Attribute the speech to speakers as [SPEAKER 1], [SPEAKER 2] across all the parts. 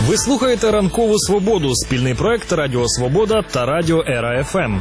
[SPEAKER 1] Ви слухаєте «Ранкову свободу» – спільний проект Радіо Свобода та Радіо Ера ФМ.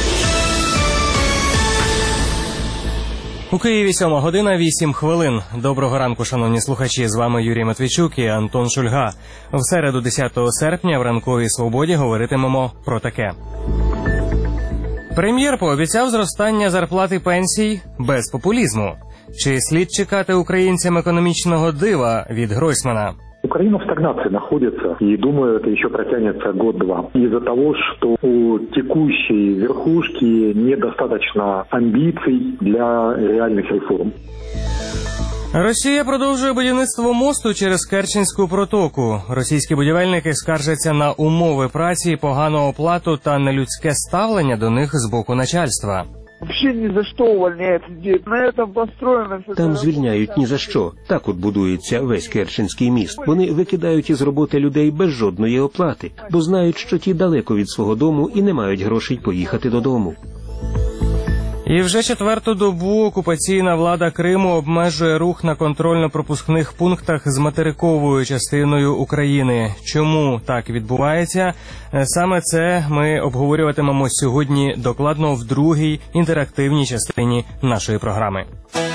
[SPEAKER 2] У Києві 7 година 8 хвилин. Доброго ранку, шановні слухачі. З вами Юрій Матвійчук і Антон Шульга. В середу 10 серпня в «Ранковій свободі» говоритимемо про таке. Прем'єр пообіцяв зростання зарплат і пенсій без популізму. Чи слід чекати українцям економічного дива від Гройсмана?
[SPEAKER 3] Украина в стагнации находится, и думаю, это еще протянется год-два. Из-за того, что у текущей верхушки недостаточно амбиций для реальных реформ.
[SPEAKER 2] Росія продовжує будівництво мосту через Керченську протоку. Російські будівельники скаржаться на умови праці, погану оплату та нелюдське ставлення до них з боку начальства.
[SPEAKER 4] Там звільняють ні за що. Так от будується весь Керченський міст. Вони викидають із роботи людей без жодної оплати, бо знають, що ті далеко від свого дому і не мають грошей поїхати додому.
[SPEAKER 2] І вже четверту добу окупаційна влада Криму обмежує рух на контрольно-пропускних пунктах з материковою частиною України. Чому так відбувається? Саме це ми обговорюватимемо сьогодні докладно в другій інтерактивній частині нашої програми.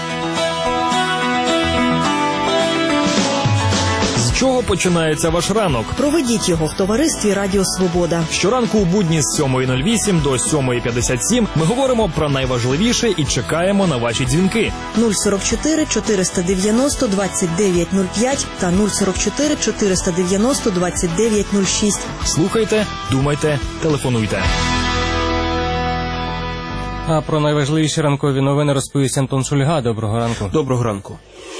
[SPEAKER 1] З чого починається ваш ранок?
[SPEAKER 5] Проведіть його в товаристві Радіо Свобода.
[SPEAKER 1] Щоранку у будні з 7:08 до 7:57 ми говоримо про найважливіше і чекаємо на ваші дзвінки.
[SPEAKER 5] 044 490 2905 та 044 490 2906.
[SPEAKER 1] Слухайте, думайте, телефонуйте.
[SPEAKER 2] А про найважливіші ранкові новини розповість Антон Шульга. Доброго ранку.
[SPEAKER 6] Доброго ранку.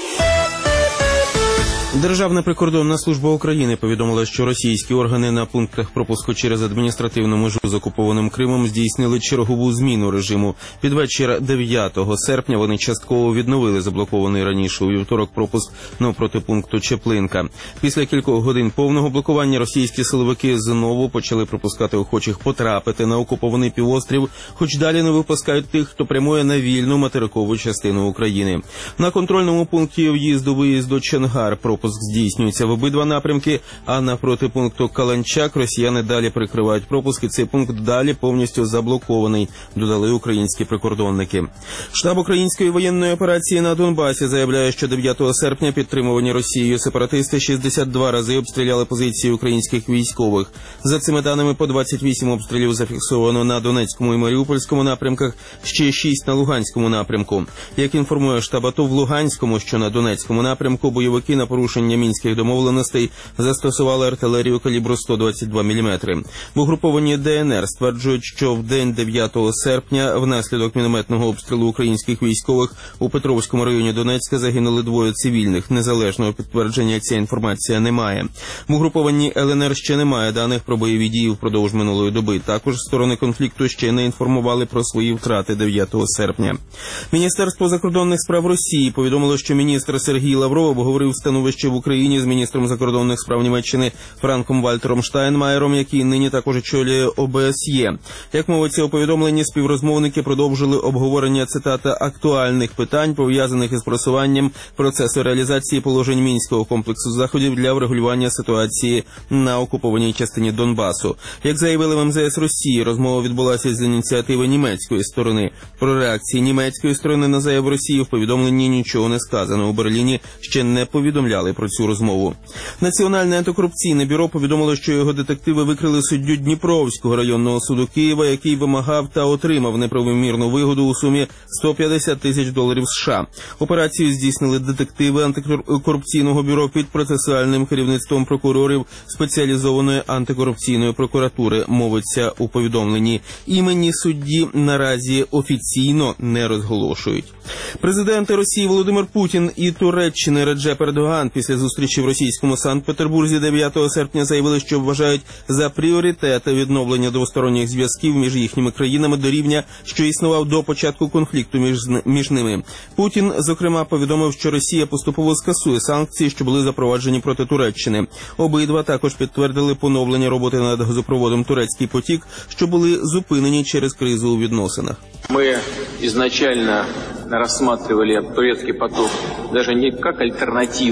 [SPEAKER 6] Державна прикордонна служба України повідомила, що російські органи на пунктах пропуску через адміністративну межу з окупованим Кримом здійснили чергову зміну режиму. Під вечір 9 серпня вони частково відновили заблокований раніше у вівторок пропуск навпроти пункту Чеплинка. Після кількох годин повного блокування російські силовики знову почали пропускати охочих потрапити на окупований півострів, хоч далі не випускають тих, хто прямує на вільну материкову частину України. На контрольному пункті в'їзду-виїзду Чонгар пропуск здійснюється в обидва напрямки, а навпроти пункту Каланчак росіяни далі прикривають пропуск, і цей пункт далі повністю заблокований, додали українські прикордонники. Штаб української воєнної операції на Донбасі заявляє, що 9 серпня підтримувані Росією сепаратисти 62 рази обстріляли позиції українських військових. За цими даними, по 28 обстрілів зафіксовано на Донецькому і Маріупольському напрямках, ще 6 на Луганському напрямку. Як інформує штаб АТО, в Луганському, що на Донецькому напрямку, бойовики на порушення мінських домовленостей застосували артилерію калібру 122 мм. В угрупованні ДНР стверджують, що в день 9 серпня внаслідок мінометного обстрілу українських військових у Петровському районі Донецька загинули 2 цивільних. Незалежного підтвердження ця інформація немає. В угрупованні ЛНР ще немає даних про бойові дії впродовж минулої доби. Також сторони конфлікту ще не інформували про свої втрати 9 серпня. Міністерство закордонних справ Росії повідомило, що міністр Сергій Лавров обговорив становище в Україні з міністром закордонних справ Німеччини Франком Вальтером Штайнмаєром, який нині також очолює ОБСЄ. Як мовиться у повідомленні, співрозмовники продовжили обговорення, цитата, актуальних питань, пов'язаних із просуванням процесу реалізації положень Мінського комплексу заходів для врегулювання ситуації на окупованій частині Донбасу. Як заявили в МЗС Росії, розмова відбулася з ініціативи німецької сторони. Про реакції німецької сторони на заяву Росії в повідомленні нічого не сказано. У Берліні ще не повідомляли про цю розмову. Національне антикорупційне бюро повідомило, що його детективи викрили суддю Дніпровського районного суду Києва, який вимагав та отримав неправомірну вигоду у сумі $150 тисяч США. Операцію здійснили детективи антикорупційного бюро під процесуальним керівництвом прокурорів спеціалізованої антикорупційної прокуратури, мовиться у повідомленні. Імені судді наразі офіційно не розголошують. Президенти Росії Володимир Путін і Туреччини Реджеп Ердоган після зустрічі в російському Санкт-Петербурзі 9 серпня заявили, що вважають за пріоритет відновлення двосторонніх зв'язків між їхніми країнами до рівня, що існував до початку конфлікту між ними. Путін, зокрема, повідомив, що Росія поступово скасує санкції, що були запроваджені проти Туреччини. Обидва також підтвердили поновлення роботи над газопроводом «Турецький потік», що були зупинені через кризу у відносинах.
[SPEAKER 7] Ми ізначально рассматривали турецкий поток даже не как альтернативу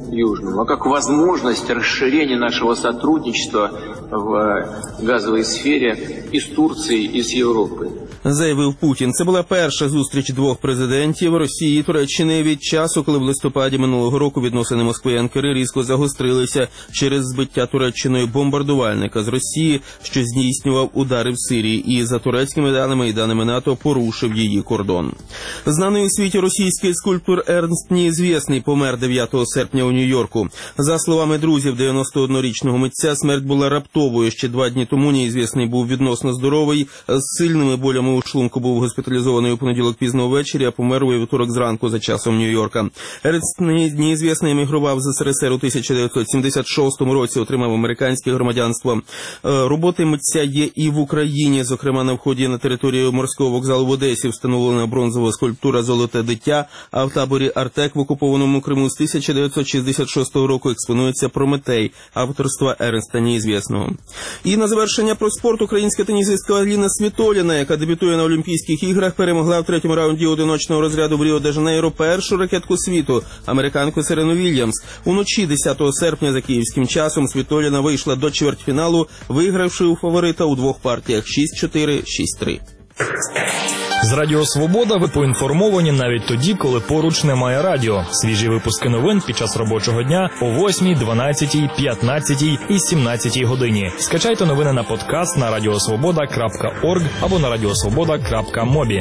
[SPEAKER 7] Южному, а как возможность расширения нашего сотрудничества в газовой сфере и с Турцией, и с Европой.
[SPEAKER 6] Заявив Путін. Це була перша зустріч двох президентів Росії і Туреччини від часу, коли в листопаді минулого року відносини Москви і Анкари різко загострилися через збиття Туреччиною бомбардувальника з Росії, що здійснював удари в Сирії і за турецькими даними і даними НАТО порушив її кордон. Знаний у світі російський скульптор Ернст Неізвєсний помер 9 серпня у Нью-Йорку. За словами друзів 91-річного митця, смерть була раптовою. Ще 2 дні тому Неізвєсний був відносно здоровий, з сильними болями у шлунку був госпіталізований у понеділок пізно ввечері, а помер у вівторок зранку за часом Нью-Йорка. Ернст Неізвєсний емігрував з СРСР у 1976 році, отримав американське громадянство. Роботи митця є і в Україні, зокрема на вході на територію морського вокзалу в Одесі встановлена бронзова скульптура «Золоте дитя», а в таборі «Артек» в окупованому Криму з 1966 року експонується «Прометей» авторства Ернста Неізвєсного. І на завершення про спорт українська тенісистка Аліна Світоліна, яка дебютує на Олімпійських іграх, перемогла в 3-му раунді одиночного розряду в Ріо-де-Жанейро першу ракетку світу – американку Серену Вільямс. Уночі 10 серпня за київським часом Світоліна вийшла до чвертьфіналу, вигравши у фаворита у 2 партіях 6-4, 6-3.
[SPEAKER 1] З Радіо Свобода ви поінформовані навіть тоді, коли поруч немає радіо. Свіжі випуски новин під час робочого дня о 8, 12, 15 і 17 годині. Скачайте новини на подкаст на radiosvoboda.org або на radiosvoboda.mobi.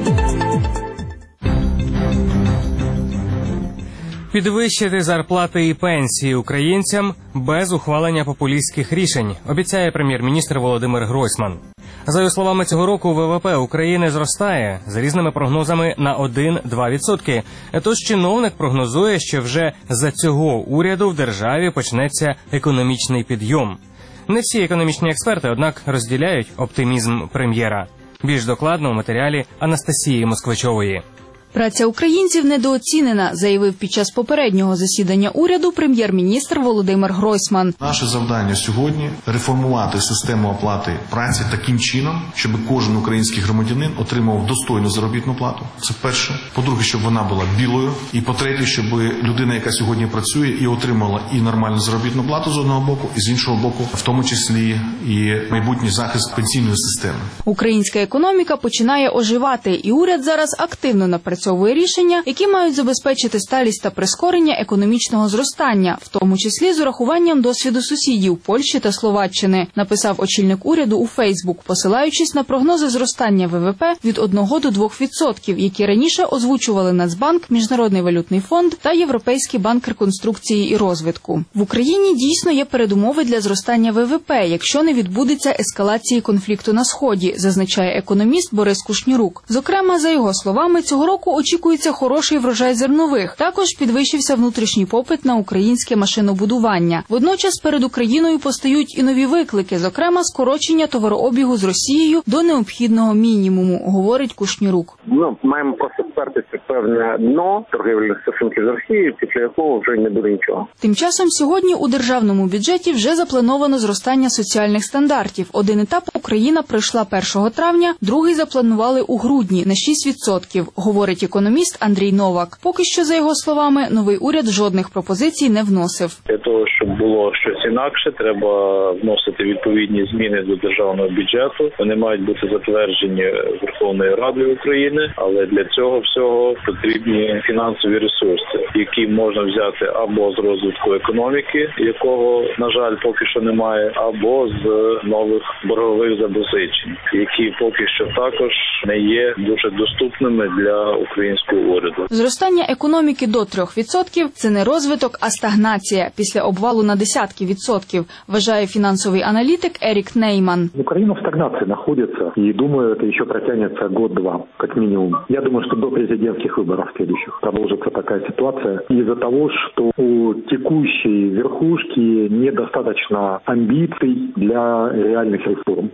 [SPEAKER 2] Підвищити зарплати і пенсії українцям без ухвалення популістських рішень, обіцяє прем'єр-міністр Володимир Гройсман. За його словами, цього року ВВП України зростає за різними прогнозами на 1-2%. Тож чиновник прогнозує, що вже за цього уряду в державі почнеться економічний підйом. Не всі економічні експерти, однак, розділяють оптимізм прем'єра. Більш докладно у матеріалі Анастасії Москвичової.
[SPEAKER 8] Праця українців недооцінена, заявив під час попереднього засідання уряду прем'єр-міністр Володимир Гройсман.
[SPEAKER 9] Наше завдання сьогодні – реформувати систему оплати праці таким чином, щоб кожен український громадянин отримав достойну заробітну плату. Це перше. По-друге, щоб вона була білою. І по-третє, щоб людина, яка сьогодні працює, і отримала і нормальну заробітну плату з одного боку, і з іншого боку, в тому числі і майбутній захист пенсійної системи.
[SPEAKER 8] Українська економіка починає оживати, і уряд зараз активно напрацьовує рішення, які мають забезпечити сталість та прискорення економічного зростання, в тому числі з урахуванням досвіду сусідів Польщі та Словаччини, написав очільник уряду у Фейсбук, посилаючись на прогнози зростання ВВП від 1 до 2%, які раніше озвучували Нацбанк, Міжнародний валютний фонд та Європейський банк реконструкції і розвитку. В Україні дійсно є передумови для зростання ВВП, якщо не відбудеться ескалації конфлікту на Сході, зазначає економіст Борис Кушнірук. Зокрема, за його словами, цього року очікується хороший врожай зернових. Також підвищився внутрішній попит на українське машинобудування. Водночас перед Україною постають і нові виклики, зокрема скорочення товарообігу з Росією до необхідного мінімуму, говорить Кушнірук.
[SPEAKER 3] Маємо просто впертися певне дно торгівельних стосунків з Росією, після якого вже не буде нічого.
[SPEAKER 8] Тим часом сьогодні у державному бюджеті вже заплановано зростання соціальних стандартів. Один етап Україна пройшла 1 травня, другий запланували у грудні на 6%, говорить економіст Андрій Новак. Поки що, за його словами, новий уряд жодних пропозицій не вносив.
[SPEAKER 10] Для того, щоб було щось інакше, треба вносити відповідні зміни до державного бюджету. Вони мають бути затверджені Верховною Радою України, але для цього всього потрібні фінансові ресурси, які можна взяти або з розвитку економіки, якого, на жаль, поки що немає, або з нових боргових запозичень, які поки що також не є дуже доступними для українського уряду.
[SPEAKER 8] Зростання економіки до 3% – це не розвиток, а стагнація після обвалу на десятки відсотків, вважає фінансовий аналітик Ерік Нейман.
[SPEAKER 3] Украина в стагнации находится, и думаю, это еще протянется год-два, как минимум. Я думаю, что до президентских выборов следующих продолжится такая ситуация из-за того, что у текущей верхушки недостаточно амбиций для реальных реформ.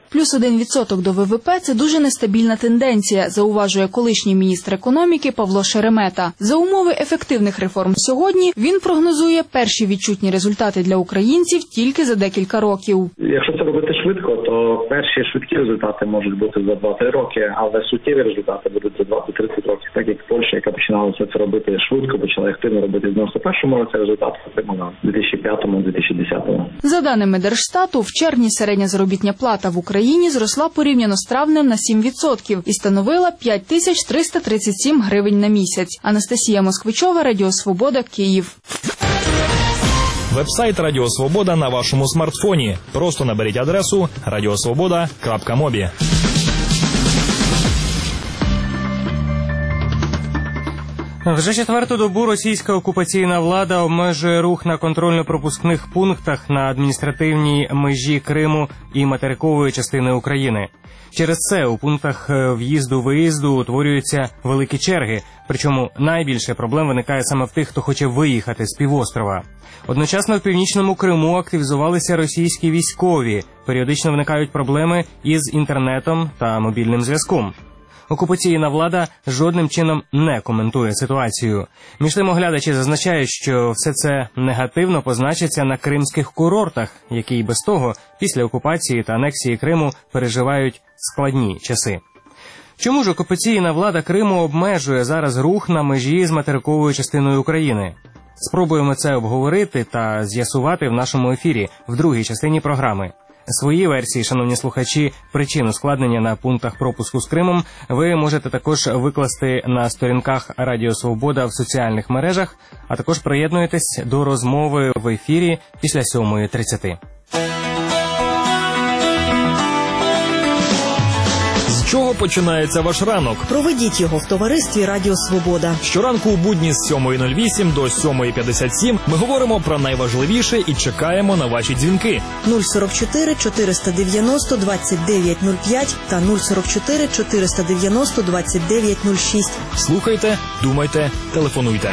[SPEAKER 8] Плюс 1% до ВВП – це дуже нестабільна тенденція, зауважує колишній міністр економіки Павло Шеремета. За умови ефективних реформ сьогодні він прогнозує перші відчутні результати для українців тільки за декілька років.
[SPEAKER 11] Якщо це робити швидко, то перші швидкі результати можуть бути за 2-3 роки, але суттєві результати будуть за 20-30 років. Так як Польща, яка починала це робити швидко, почала активно робити в 91-му році, результат отримала в 2005-2010.
[SPEAKER 8] За даними Держстату, в червні середня заробітна плата в Україні зросла порівняно з травнем на 7% і становила 5337 гривень на місяць. Анастасія Москвичова, Радіо Свобода, Київ.
[SPEAKER 1] Вебсайт Радіо Свобода на вашому смартфоні. Просто наберіть адресу radiosvoboda.mobi.
[SPEAKER 2] Вже четверту добу російська окупаційна влада обмежує рух на контрольно-пропускних пунктах на адміністративній межі Криму і материкової частини України. Через це у пунктах в'їзду-виїзду утворюються великі черги, причому найбільше проблем виникає саме в тих, хто хоче виїхати з півострова. Одночасно в Північному Криму активізувалися російські військові, періодично виникають проблеми із інтернетом та мобільним зв'язком. Окупаційна влада жодним чином не коментує ситуацію. Між тим оглядачі зазначають, що все це негативно позначиться на кримських курортах, які й без того після окупації та анексії Криму переживають складні часи. Чому ж окупаційна влада Криму обмежує зараз рух на межі з материковою частиною України? Спробуємо це обговорити та з'ясувати в нашому ефірі в другій частині програми. Свої версії, шановні слухачі, причин ускладнення на пунктах пропуску з Кримом ви можете також викласти на сторінках Радіо Свобода в соціальних мережах, а також приєднуєтесь до розмови в ефірі після 7:30.
[SPEAKER 1] З чого починається ваш ранок?
[SPEAKER 5] Проведіть його в товаристві Радіо Свобода.
[SPEAKER 1] Щоранку у будні з 7:08 до 7:57 ми говоримо про найважливіше і чекаємо на ваші дзвінки.
[SPEAKER 5] 044 490 2905 та 044 490 2906.
[SPEAKER 1] Слухайте, думайте, телефонуйте.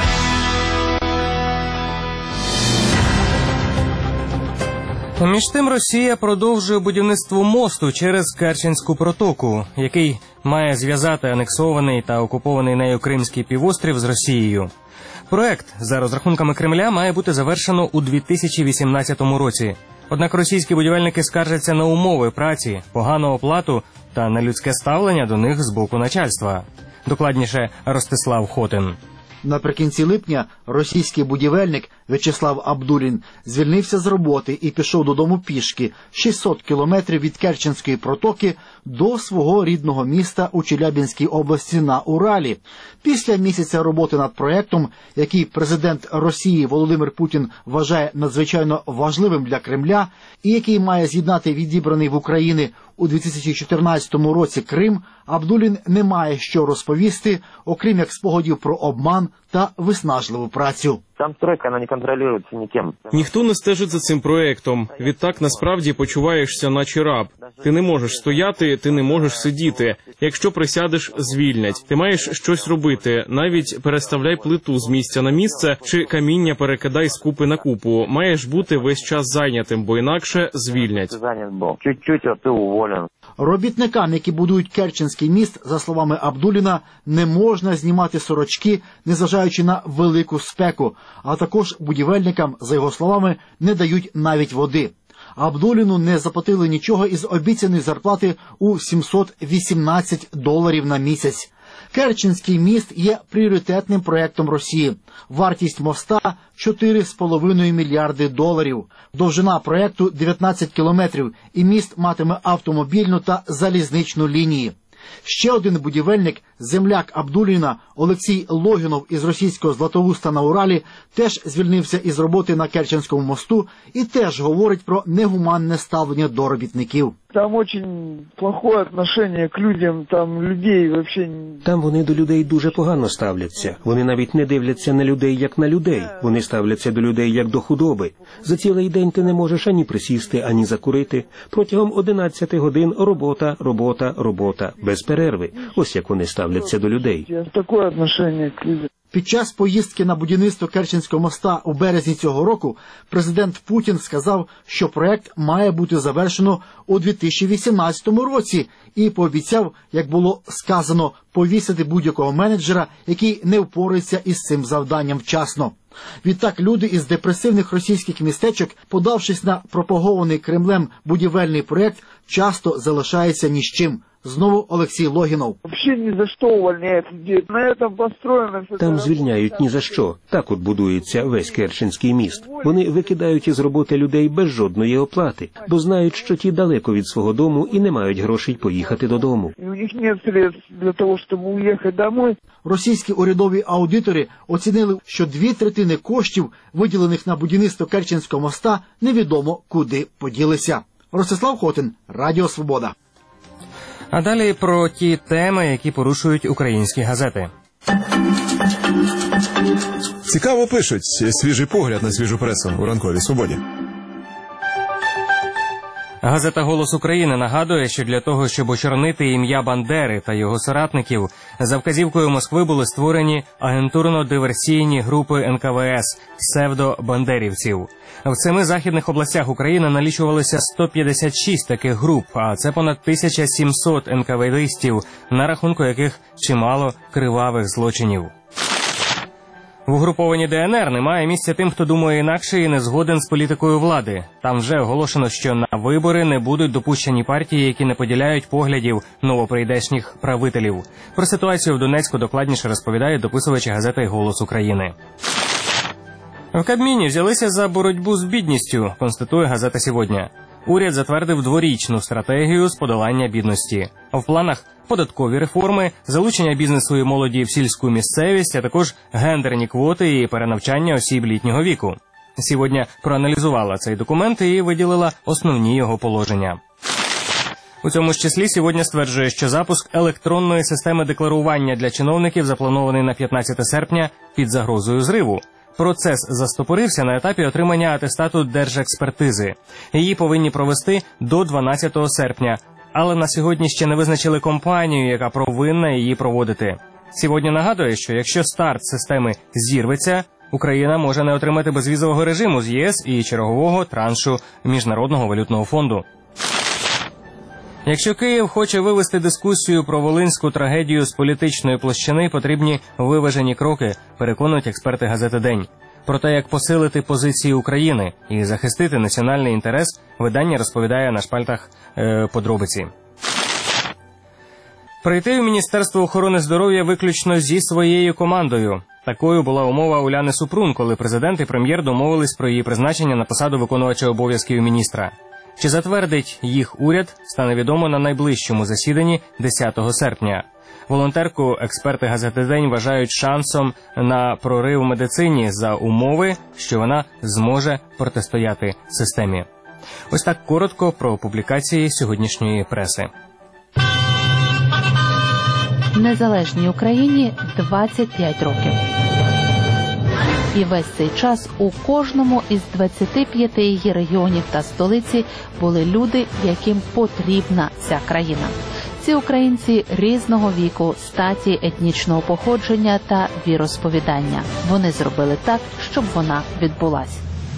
[SPEAKER 2] Між тим Росія продовжує будівництво мосту через Керченську протоку, який має зв'язати анексований та окупований нею Кримський півострів з Росією. Проект, за розрахунками Кремля, має бути завершено у 2018 році. Однак російські будівельники скаржаться на умови праці, погану оплату та нелюдське ставлення до них з боку начальства. Докладніше Ростислав Хотин.
[SPEAKER 12] Наприкінці липня російський будівельник В'ячеслав Абдулін звільнився з роботи і пішов додому пішки 600 кілометрів від Керченської протоки до свого рідного міста у Челябинській області на Уралі. Після місяця роботи над проєктом, який президент Росії Володимир Путін вважає надзвичайно важливим для Кремля і який має з'єднати відібраний в Україні у 2014 році Крим, Абдулін не має що розповісти, окрім як спогадів про обман та виснажливу працю.
[SPEAKER 13] Там стройка, вона не контролюється ніким.
[SPEAKER 6] Ніхто не стежить за цим проектом. Відтак насправді почуваєшся наче раб. Ти не можеш стояти, ти не можеш сидіти. Якщо присядеш, звільнять. Ти маєш щось робити. Навіть переставляй плиту з місця на місце чи каміння перекидай з купи на купу. Маєш бути весь час зайнятим, бо інакше звільнять.
[SPEAKER 13] Чуть-чуть, а ти уволен.
[SPEAKER 12] Робітникам, які будують Керченський міст, за словами Абдуліна, не можна знімати сорочки, незважаючи на велику спеку, а також будівельникам, за його словами, не дають навіть води. Абдуліну не заплатили нічого із обіцяної зарплати у $718 на місяць. Керченський міст є пріоритетним проєктом Росії. Вартість моста – $4,5 мільярди. Довжина проєкту – 19 кілометрів, і міст матиме автомобільну та залізничну лінії. Ще один будівельник, земляк Абдуліна Олексій Логінов із російського Златоуста на Уралі, теж звільнився із роботи на Керченському мосту і теж говорить про негуманне ставлення до робітників.
[SPEAKER 14] Там очень плохое отношение к людям, там людей вообще...
[SPEAKER 4] Там вони до людей дуже погано ставляться. Вони навіть не дивляться на людей, як на людей. Вони ставляться до людей, як до худоби. За цілий день ти не можеш ані присісти, ані закурити. Протягом 11 годин робота, робота, робота. Без перерви. Ось як вони ставляться до людей.
[SPEAKER 14] Таке отношение к людям.
[SPEAKER 12] Під час поїздки на будівництво Керченського моста у березні цього року президент Путін сказав, що проект має бути завершено у 2018 році і пообіцяв, як було сказано, повісити будь-якого менеджера, який не впорається із цим завданням вчасно. Відтак люди із депресивних російських містечок, подавшись на пропагований Кремлем будівельний проект, часто залишаються ні з чим. Знову Олексій Логінов.
[SPEAKER 4] Там звільняють ні за що. Так от будується весь Керченський міст. Вони викидають із роботи людей без жодної оплати, бо знають, що ті далеко від свого дому і не мають грошей поїхати додому.
[SPEAKER 12] Російські урядові аудитори оцінили, що 2/3 коштів, виділених на будівництво Керченського моста, невідомо куди поділися. Ростислав Хотин, Радіо Свобода.
[SPEAKER 2] А далі про ті теми, які порушують українські газети.
[SPEAKER 15] Цікаво пишуть. Свіжий погляд на свіжу пресу у ранковій свободі.
[SPEAKER 2] Газета «Голос України» нагадує, що для того, щоб очорнити ім'я Бандери та його соратників, за вказівкою Москви були створені агентурно-диверсійні групи НКВС псевдо-бандерівців. В 7 західних областях України налічувалося 156 таких груп, а це понад 1700 НКВДистів, на рахунку яких чимало кривавих злочинів. В угрупованні ДНР немає місця тим, хто думає інакше і не згоден з політикою влади. Там вже оголошено, що на вибори не будуть допущені партії, які не поділяють поглядів новоприйдешніх правителів. Про ситуацію в Донецьку докладніше розповідає дописувач газети «Голос України». В Кабміні взялися за боротьбу з бідністю, констатує газета «Сьогодні». Уряд затвердив 2-річну стратегію з подолання бідності. В планах податкові реформи, залучення бізнесу і молоді в сільську місцевість, а також гендерні квоти і перенавчання осіб літнього віку. «Сьогодні» проаналізувала цей документ і виділила основні його положення. У цьому ж числі «Сьогодні» стверджує, що запуск електронної системи декларування для чиновників запланований на 15 серпня під загрозою зриву. Процес застопорився на етапі отримання атестату держекспертизи. Її повинні провести до 12 серпня, але на сьогодні ще не визначили компанію, яка повинна її проводити. «Сьогодні» нагадує, що якщо старт системи зірветься, Україна може не отримати безвізового режиму з ЄС і чергового траншу Міжнародного валютного фонду. Якщо Київ хоче вивести дискусію про волинську трагедію з політичної площини, потрібні виважені кроки, переконують експерти газети «День». Про те, як посилити позиції України і захистити національний інтерес, видання розповідає на шпальтах подробиці. Прийти в Міністерство охорони здоров'я виключно зі своєю командою. Такою була умова Уляни Супрун, коли президент і прем'єр домовились про її призначення на посаду виконувача обов'язків міністра. Чи затвердить їх уряд, стане відомо на найближчому засіданні 10 серпня. Волонтерку експерти газети «День» вважають шансом на прорив в медицині за умови, що вона зможе протистояти системі. Ось так коротко про публікації сьогоднішньої преси.
[SPEAKER 16] Незалежній Україні 25 років. І весь цей час у кожному із 25 її регіонів та столиці були люди, яким потрібна ця країна. Ці українці різного віку, статі, етнічного походження та віросповідання. Вони зробили так, щоб вона відбулась.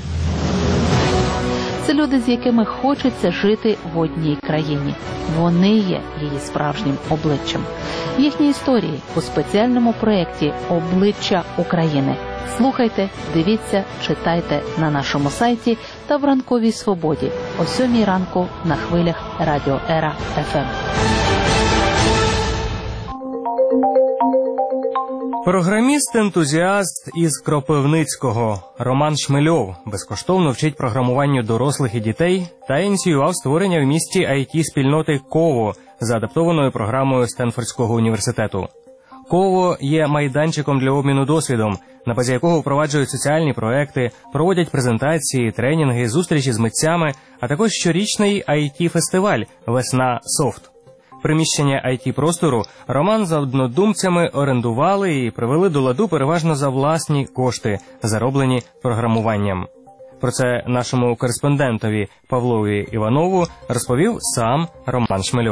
[SPEAKER 16] Це люди, з якими хочеться жити в одній країні. Вони є її справжнім обличчям. Їхні історії у спеціальному проєкті «Обличчя України». Слухайте, дивіться, читайте на нашому сайті та в «Ранковій свободі» о 7 ранку на хвилях Радіо Ера ФМ.
[SPEAKER 2] Програміст-ентузіаст із Кропивницького Роман Шмельов безкоштовно вчить програмуванню дорослих і дітей та ініціював створення в місті IT-спільноти «Ково» за адаптованою програмою Стенфордського університету. «Ково» є майданчиком для обміну досвідом, на базі якого впроваджують соціальні проекти, проводять презентації, тренінги, зустрічі з митцями, а також щорічний IT-фестиваль «Весна Софт». Приміщення IT-простору Роман з однодумцями орендували і привели до ладу переважно за власні кошти, зароблені програмуванням. Про це нашому кореспондентові Павлові Іванову розповів сам Роман Шмельов.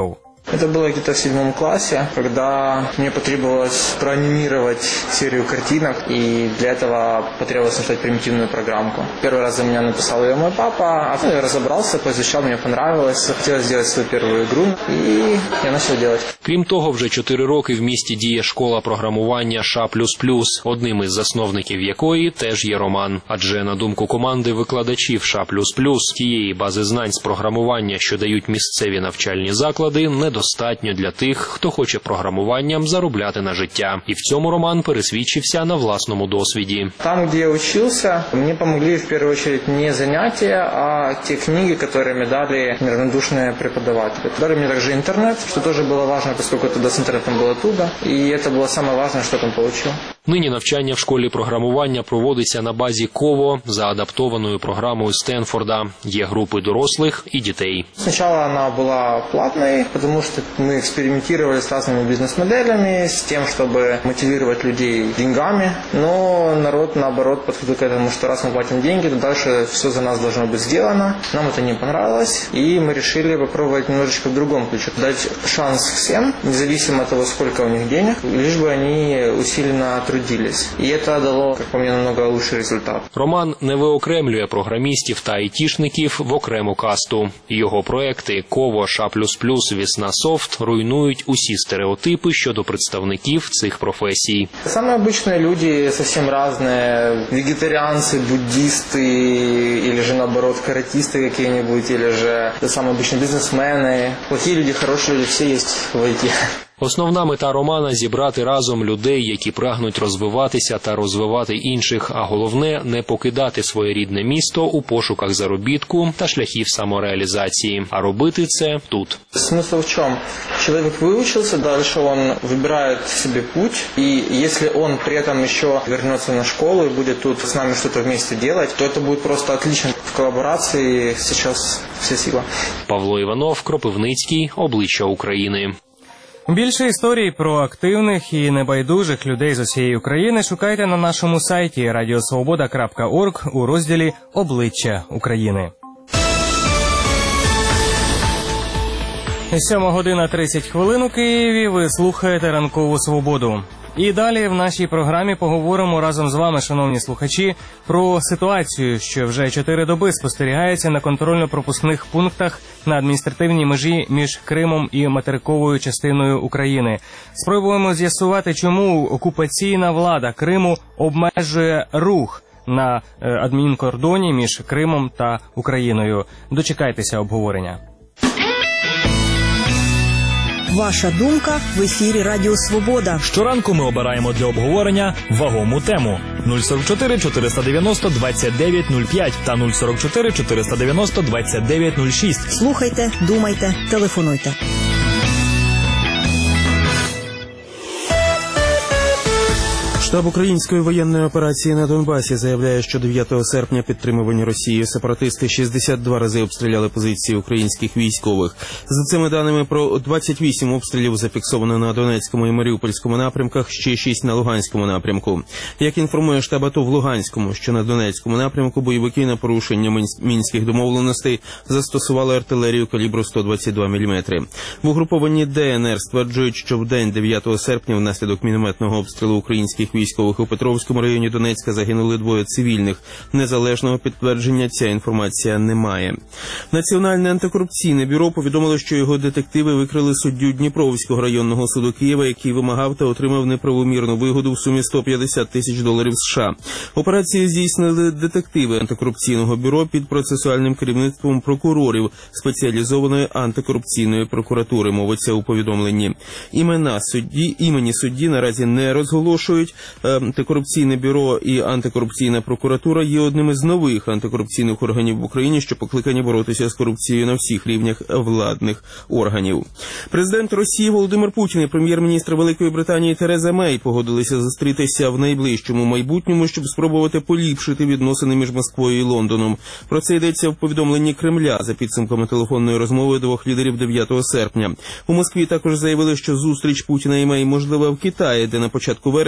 [SPEAKER 17] Это было где-то в 7 классе, когда мне потребовалось проанимировать серию картинок, и для этого потребовалось написать примитивную программку. Первый раз за меня написал ее мой папа, а потом я разобрался, поизучал, мне понравилось, хотелось сделать свою первую игру, и я начал делать.
[SPEAKER 18] Крім того, вже 4 роки в місті діє школа програмування США++, одним із засновників якої теж є Роман. Адже, на думку команди викладачів США++, тієї бази знань з програмування, що дають місцеві навчальні заклади, недостатньо для тих, хто хоче програмуванням заробляти на життя. І в цьому Роман пересвідчився на власному досвіді.
[SPEAKER 17] Там, где я учился, мне помогли в первую очередь не занятия, а те книги, которые мне дали неравнодушные преподаватели. Дали мне также интернет, что тоже было важно, поскольку тогда с интернетом было туго, и это было самое важное, что я там получил.
[SPEAKER 18] Нині навчання в школі програмування проводиться на базі КОВО за адаптованою програмою Стенфорда. Є групи дорослих і дітей.
[SPEAKER 17] Сначала она была платной, потому что мы экспериментировали с разными бизнес-моделями, с тем, чтобы мотивировать людей деньгами, но народ, наоборот, подходил к этому, что раз мы платим деньги, то дальше все за нас должно быть сделано. Нам это не понравилось, и мы решили попробовать немножечко в другом ключе. Дать шанс всем, независимо от того, сколько у них денег, лишь бы они усиленно трудились. И это дало, как по мне, намного лучший результат.
[SPEAKER 18] Роман не виокремлює програмістів та айтішників в окрему касту. Його проекти «Ково», США++, «Весна Софт» руйнують усі стереотипи щодо представників цих професій.
[SPEAKER 17] Самые обычные люди, совсем разные, вегетарианцы, буддисты, или же наоборот каратисты какие-нибудь, или же самые обычные бизнесмены. Плохие люди, хорошие люди, все есть в IT.
[SPEAKER 18] Основна мета Романа – зібрати разом людей, які прагнуть розвиватися та розвивати інших, а головне – не покидати своє рідне місто у пошуках заробітку та шляхів самореалізації, а робити це тут.
[SPEAKER 17] Смысл в чем? Человек выучился, дальше он выбирает себе путь, и если он при этом еще вернется на школу и будет тут с нами что-то вместе делать, то это будет просто отлично. В коллаборации сейчас вся сила.
[SPEAKER 18] Павло Іванов, Кропивницький, обличчя України.
[SPEAKER 2] Більше історій про активних і небайдужих людей з усієї України шукайте на нашому сайті radiosvoboda.org у розділі «Обличчя України». 7:30 у Києві. Ви слухаєте «Ранкову свободу». І далі в нашій програмі поговоримо разом з вами, шановні слухачі, про ситуацію, що вже 4 доби спостерігається на контрольно-пропускних пунктах на адміністративній межі між Кримом і материковою частиною України. Спробуємо з'ясувати, чому окупаційна влада Криму обмежує рух на адмінкордоні між Кримом та Україною. Дочекайтеся обговорення.
[SPEAKER 5] Ваша думка в ефірі Радіо Свобода.
[SPEAKER 1] Щоранку ми обираємо для обговорення вагому тему. 044 490 2905 та 044 490 2906.
[SPEAKER 5] Слухайте, думайте, телефонуйте.
[SPEAKER 6] Штаб української воєнної операції на Донбасі заявляє, що 9 серпня підтримувані Росією сепаратисти 62 рази обстріляли позиції українських військових. За цими даними, про 28 обстрілів зафіксовано на Донецькому і Маріупольському напрямках, ще 6 на Луганському напрямку. Як інформує штаб АТО в Луганському, що на Донецькому напрямку бойовики на порушення мінських домовленостей застосували артилерію калібру 122 мм. В угрупованні ДНР стверджують, що в день 9 серпня внаслідок мінометного обстрілу українських військових у Петровському районі Донецька загинули 2 цивільних. Незалежного підтвердження ця інформація не має. Національне антикорупційне бюро повідомило, що його детективи викрили суддю Дніпровського районного суду Києва, який вимагав та отримав неправомірну вигоду в сумі $150 тисяч США. Операцію здійснили детективи антикорупційного бюро під процесуальним керівництвом прокурорів спеціалізованої антикорупційної прокуратури, мовиться у повідомленні. Імені судді наразі не розголошують. Антикорупційне бюро і антикорупційна прокуратура є одним із нових антикорупційних органів в Україні, що покликані боротися з корупцією на всіх рівнях владних органів. Президент Росії Володимир Путін і прем'єр-міністр Великої Британії Тереза Мей погодилися зустрітися в найближчому майбутньому, щоб спробувати поліпшити відносини між Москвою і Лондоном. Про це йдеться в повідомленні Кремля за підсумками телефонної розмови двох лідерів 9 серпня. У Москві також заявили, що зустріч Путіна і Мей можлива в Китаї, де на початку вересня відбудеться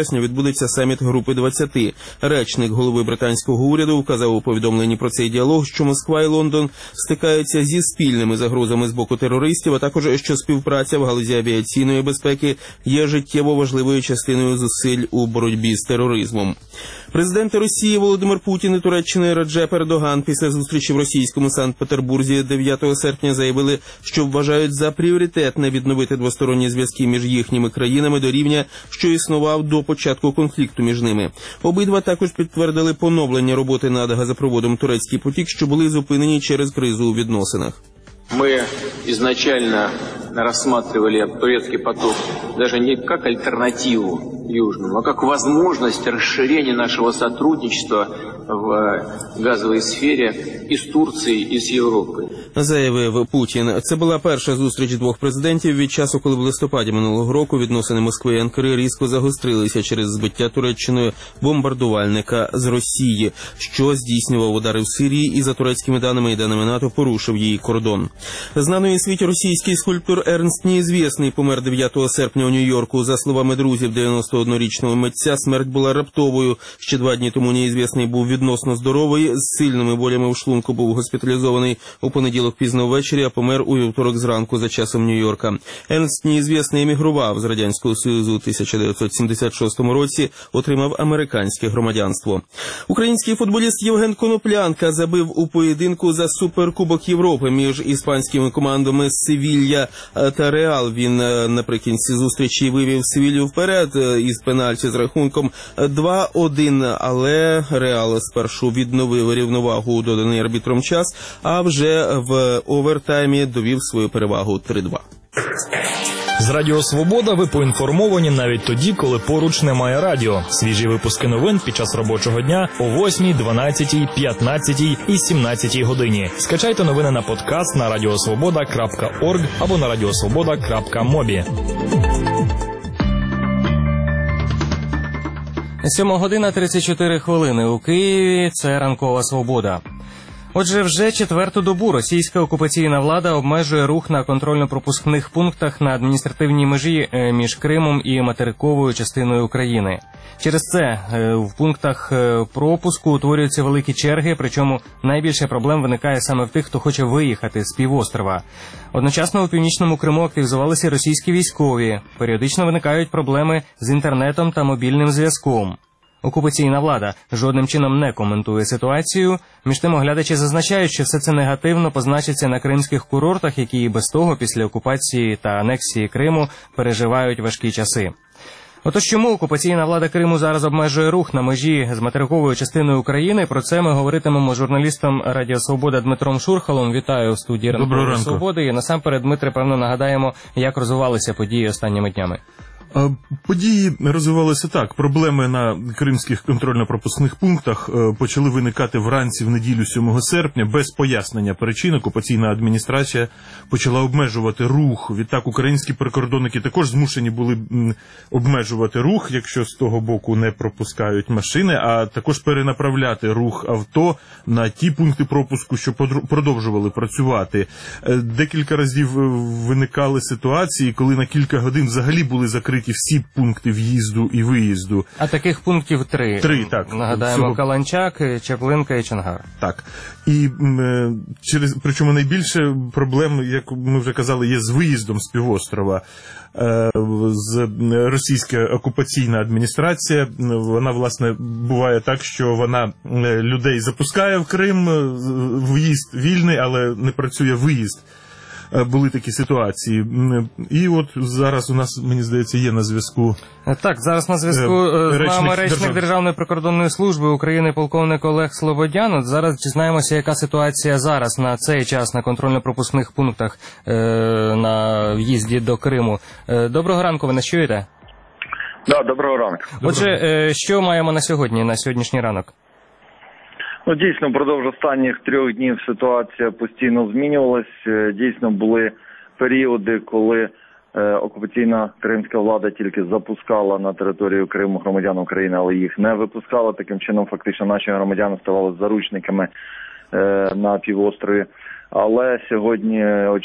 [SPEAKER 6] відбудеться саміт Групи 20. Речник голови британського уряду вказав у повідомленні про цей діалог, що Москва і Лондон стикаються зі спільними загрозами з боку терористів, а також, що співпраця в галузі авіаційної безпеки є життєво важливою частиною зусиль у боротьбі з тероризмом. Президенти Росії Володимир Путін і Туреччини Реджеп Ердоган після зустрічі в російському Санкт-Петербурзі 9 серпня заявили, що вважають за пріоритетне відновити двосторонні зв'язки між їхніми країнами до рівня, що існував до початку конфлікту між ними. Обидва також підтвердили поновлення роботи над газопроводом «Турецький потік», що були зупинені через кризу у відносинах.
[SPEAKER 7] Мы изначально рассматривали турецкий поток даже не как альтернативу Южному, а как возможность расширения нашего сотрудничества в газовій сфері із Турції, і з Європою.
[SPEAKER 6] Заявив Путін. Це була перша зустріч двох президентів від часу, коли в листопаді минулого року відносини Москви і Анкари різко загострилися через збиття Туреччиною бомбардувальника з Росії, що здійснював удари в Сирії і за турецькими даними і даними НАТО порушив її кордон. Знаний у світі російський скульптор Ернст Неізвєсний помер 9 серпня у Нью-Йорку. За словами друзів 91-річного митця, смерть була раптовою. Ще 2 дні тому Неізвєсний був відносно здоровий, з сильними болями в шлунку був госпіталізований у понеділок пізно ввечері, а помер у вівторок зранку за часом Нью-Йорка. Ернст Неізвєсний емігрував з Радянського Союзу у 1976 році, отримав американське громадянство. Український футболіст Євген Коноплянка забив у поєдинку за Суперкубок Європи між іспанськими командами Севілья та Реал. Він наприкінці зустрічі вивів Севілью вперед із пенальті з рахунком 2-1, але Реал спершу відновив рівновагу у доданий арбітром час, а вже в овертаймі довів свою перевагу 3-2.
[SPEAKER 1] З Радіо Свобода ви поінформовані навіть тоді, коли поруч немає радіо. Свіжі випуски новин під час робочого дня о 8, 12, 15 і 17 годині. Скачайте новини на подкаст на radiosvoboda.org або на radiosvoboda.mobi.
[SPEAKER 2] 7 година 34 хвилини у Києві. Це ранкова свобода. Отже, вже 4-ту добу російська окупаційна влада обмежує рух на контрольно-пропускних пунктах на адміністративній межі між Кримом і материковою частиною України. Через це в пунктах пропуску утворюються великі черги, причому найбільше проблем виникає саме в тих, хто хоче виїхати з півострова. Одночасно у Північному Криму активізувалися російські військові. Періодично виникають проблеми з інтернетом та мобільним зв'язком. Окупаційна влада жодним чином не коментує ситуацію. Між тим оглядачі зазначають, що все це негативно позначиться на кримських курортах, які і без того після окупації та анексії Криму переживають важкі часи. Отож чому окупаційна влада Криму зараз обмежує рух на межі з материковою частиною України? Про це ми говоритимемо з журналістом Радіо Свобода Дмитром Шурхалом. Вітаю у студії Радіо Свободи. І насамперед, Дмитре, певно, нагадаємо, як розвивалися події останніми днями.
[SPEAKER 19] Події розвивалися так. Проблеми на кримських контрольно-пропускних пунктах почали виникати вранці в неділю 7 серпня. Без пояснення причин окупаційна адміністрація почала обмежувати рух. Відтак українські прикордонники також змушені були обмежувати рух, якщо з того боку не пропускають машини, а також перенаправляти рух авто на ті пункти пропуску, що продовжували працювати. Декілька разів виникали ситуації, коли на кілька годин взагалі були закриті всі пункти в'їзду і виїзду.
[SPEAKER 2] А таких пунктів 3.
[SPEAKER 19] 3, так.
[SPEAKER 2] Нагадаємо, Каланчак, Чаплинка і Чонгар.
[SPEAKER 19] Так. І причому найбільше проблем, як ми вже казали, є з виїздом з півострова. Російська окупаційна адміністрація, вона, власне, буває так, що вона людей запускає в Крим, в'їзд вільний, але не працює виїзд. Були такі ситуації. І от зараз у нас, мені здається, є на зв'язку...
[SPEAKER 2] Так, зараз на зв'язку з нами речник Державної прикордонної служби України полковник Олег Слободян. От зараз дізнаємося, яка ситуація зараз на цей час на контрольно-пропускних пунктах на в'їзді до Криму. Доброго ранку, ви нас чуєте?
[SPEAKER 20] Да, доброго ранку.
[SPEAKER 2] Отже, що маємо на сьогодні, на сьогоднішній ранок?
[SPEAKER 20] Ну, дійсно, впродовж останніх 3 днів ситуація постійно змінювалась. Дійсно, були періоди, коли окупаційна кримська влада тільки запускала на територію Криму громадян України, але їх не випускала. Таким чином, фактично, наші громадяни ставали заручниками на півострові. Але сьогодні о